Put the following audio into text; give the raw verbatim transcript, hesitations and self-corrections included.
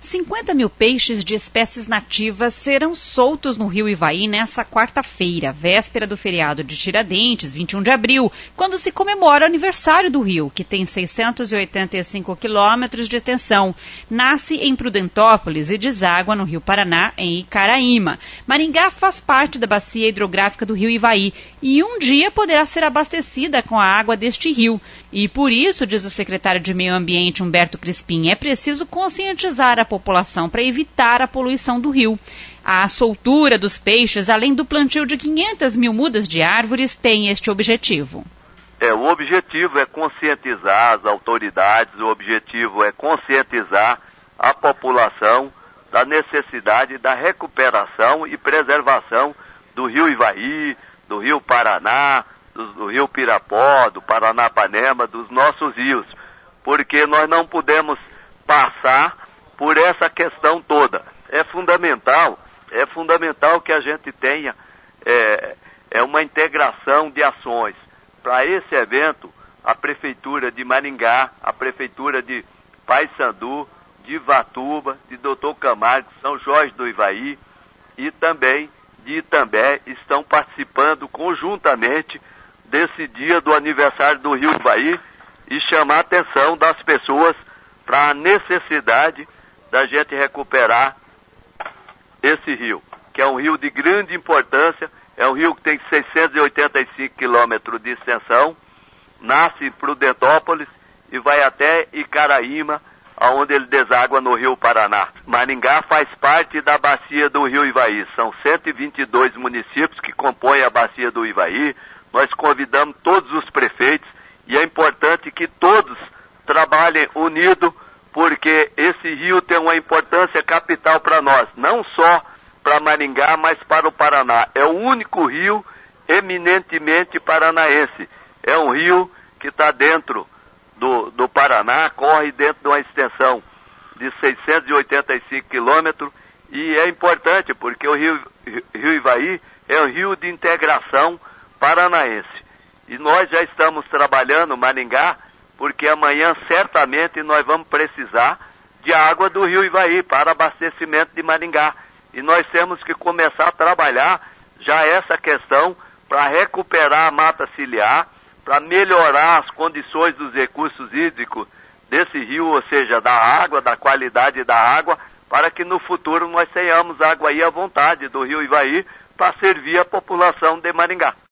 cinquenta mil peixes de espécies nativas serão soltos no rio Ivaí nesta quarta-feira, véspera do feriado de Tiradentes, vinte e um de abril, quando se comemora o aniversário do rio, que tem seiscentos e oitenta e cinco quilômetros de extensão. Nasce em Prudentópolis e deságua no rio Paraná, em Icaraíma. Maringá faz parte da bacia hidrográfica do rio Ivaí e um dia poderá ser abastecida com a água deste rio. E por isso, diz o secretário de Meio Ambiente, Humberto Crispim, é preciso conscientizar a população para evitar a poluição do rio. A soltura dos peixes, além do plantio de quinhentas mil mudas de árvores, tem este objetivo. É, o objetivo é conscientizar as autoridades, o objetivo é conscientizar a população da necessidade da recuperação e preservação do rio Ivaí, do rio Paraná, do, do rio Pirapó, do Paranapanema, dos nossos rios, porque nós não podemos passar por essa questão toda. É fundamental, é fundamental que a gente tenha é, é uma integração de ações. Para esse evento, a Prefeitura de Maringá, a Prefeitura de Paissandu, de Ivatuba, de doutor Camargo, São Jorge do Ivaí e também de Itambé estão participando conjuntamente desse dia do aniversário do rio Ivaí e chamar a atenção das pessoas para a necessidade da gente recuperar esse rio, que é um rio de grande importância, é um rio que tem seiscentos e oitenta e cinco quilômetros de extensão, nasce em Prudentópolis e vai até Icaraíma, onde ele deságua no rio Paraná. Maringá faz parte da bacia do rio Ivaí, são cento e vinte e dois municípios que compõem a bacia do Ivaí. Nós convidamos todos os prefeitos e é importante que todos trabalhem unidos, porque esse rio tem uma importância capital para nós, não só para Maringá, mas para o Paraná. É o único rio eminentemente paranaense. É um rio que está dentro do, do Paraná, corre dentro de uma extensão de seiscentos e oitenta e cinco quilômetros e é importante porque o rio, rio Ivaí é um rio de integração paranaense. E nós já estamos trabalhando Maringá, porque amanhã certamente nós vamos precisar de água do rio Ivaí para abastecimento de Maringá. E nós temos que começar a trabalhar já essa questão para recuperar a mata ciliar, para melhorar as condições dos recursos hídricos desse rio, ou seja, da água, da qualidade da água, para que no futuro nós tenhamos água aí à vontade do rio Ivaí para servir a população de Maringá.